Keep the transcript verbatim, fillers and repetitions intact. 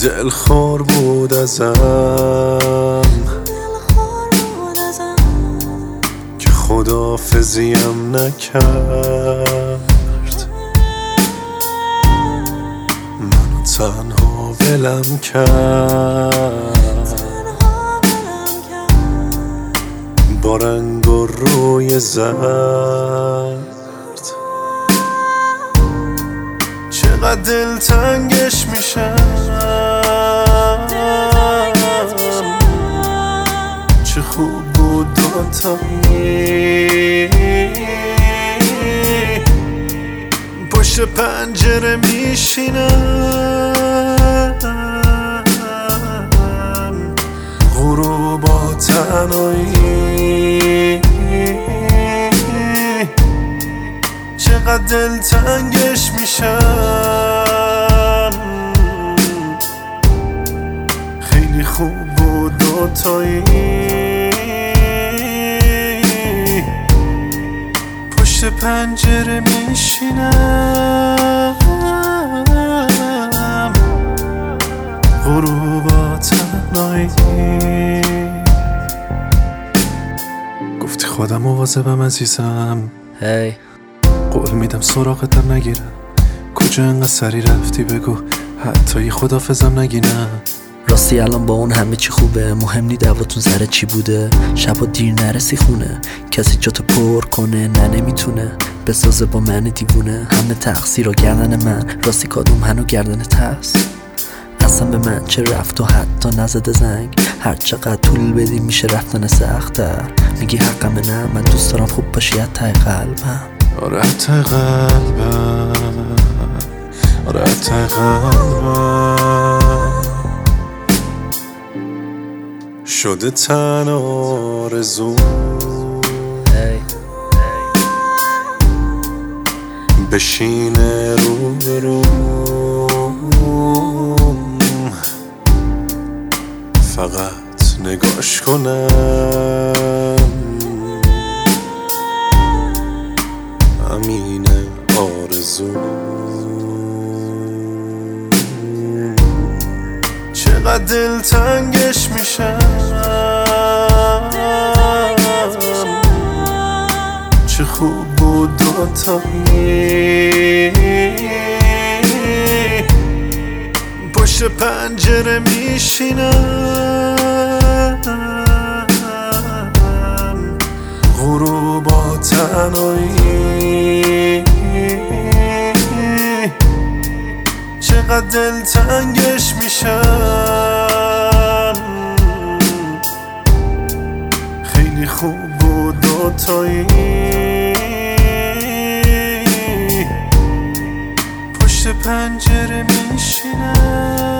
دلخور بود ازم که خداحافظیم نکرد، منو تنها ولم کرد با رنگ و روی زرد. چقدر دلتنگش میشم، چه خوب بود دوتایی پشت پنجره میشینم، غروبا تنهایی چقدر دلتنگش میشم. خیلی خوب بود دوتایی پشت پنجره میشینم، غروبا تنهایی. گفتی خودم مواظبم عزیزم، هی قول میدم سراغتم نگیرم. کجا انقدر سری رفتی بگو، حتی یه خداحافظم نگی نه. راستی الان با اون همه چی خوبه، مهم نی دعواتون سر چی بوده. شبا دیر نرسی خونه، کسی جاتو پر کنه نه نمیتونه، بسازه با من دیوونه. همه تقصیر و گردن من، راستی کادوم هنو گردنت هست. اصلا به من چه رفت و حتی نزده زنگ، هر چقدر طول بدی میشه رفتن سخت‌تر. میگی حقمه نه، من دوست دارم خوب باشی ته قلبم. آره ته قلبم، آره ته قلبم شده تن آرزو بشینه رو به رو، فقط نگاش کنم، همینه آرزو. چقدر دلتنگش میشم، چه خوب بود دوتایی پشت پنجره میشینم، غروبا تنهایی چقدر دلتنگش میشم. خیلی خوب بود دوتایی پشت پنجره میشینم.